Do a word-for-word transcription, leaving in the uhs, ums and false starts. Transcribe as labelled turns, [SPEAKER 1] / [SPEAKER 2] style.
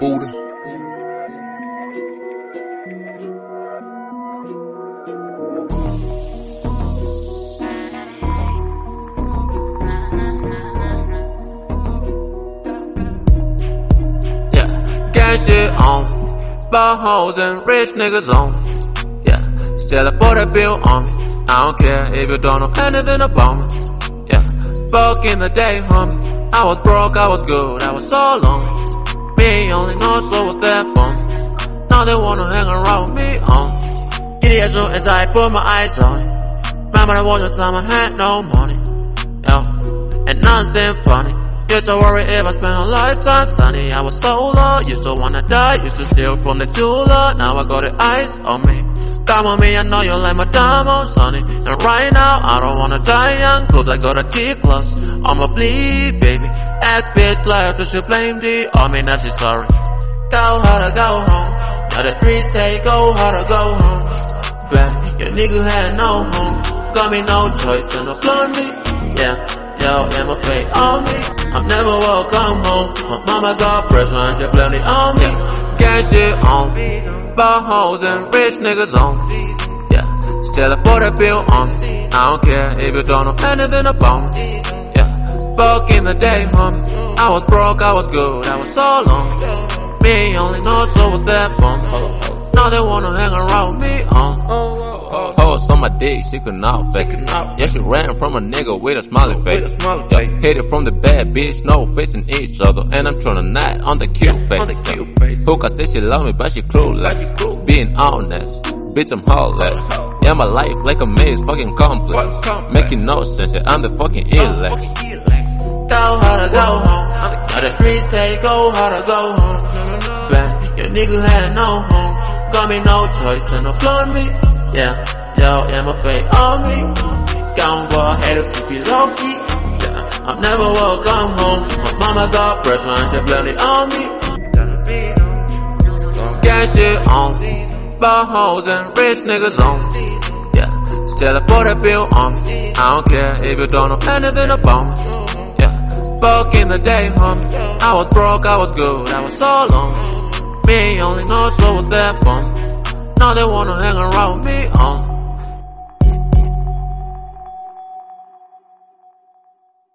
[SPEAKER 1] Buddha.
[SPEAKER 2] Yeah, gas shit on, ball hoes and rich niggas on. Yeah, still a forty bill on me. I don't care if you don't know anything about me. Yeah, back in the day, homie, I was broke, I was good, I was so lonely. Me only knows what was there for me. Now they wanna hang around with me on. Get it as soon as I put my eyes on it. Remember there was a time I had no money. Yeah, and nothing funny. Used to worry if I spent a lifetime, sunny. I was so low, used to wanna die, used to steal from the jeweler. Now I got the eyes on me. Come on me, I know you like my diamonds, honey. And right now, I don't wanna die young, cause I got a G plus. I'ma bleed, baby. Ass bitch, life, so she blame D. I mean, that's it, sorry. Go hard, go home. Now the streets say, go hard, go home. But your nigga had no home. Got me no choice, and applaud me. Yeah, yo, and my fate on me. I'm never welcome home. My mama got pressure, and she blame it on me. Gas shit on me. Ball hoes and rich niggas on. Yeah, still a forty bill on me. I don't care if you don't know anything about me. Yeah, back in the day, homie, I was broke, I was good, I was so lonely. Me only knows what was there for me. Now they wanna hang around me on.
[SPEAKER 3] Hoes on my dick, she could not fake it. Yeah, she ran from a nigga with a smiley face. Yeah, hit it from the bad bitch, no facing each other. And I'm tryna not on the cute face. Hookah said she love me, but she clueless. Being honest, bitch, I'm heartless. Yeah, my life like a maze, fucking complex. Making no sense, yeah, I'm the fucking illest.
[SPEAKER 2] Go hard, go home. Now the streets say, go hard, go home. But your nigga had no home. Got me no choice and applaud me. Yeah, yo, and my fate on me. Gone go ahead and keep it low key. Yeah, I'm never welcome home. My mama got pressure and she blamed it on me. Gas shit on, ball hoes and rich niggas on. Yeah, still a forty bill on me. I don't care if you don't know anything about me. Yeah, back in the day, homie, I was broke, I was good, I was so lonely. Me only knows what was there for me. Now they wanna hang around me on.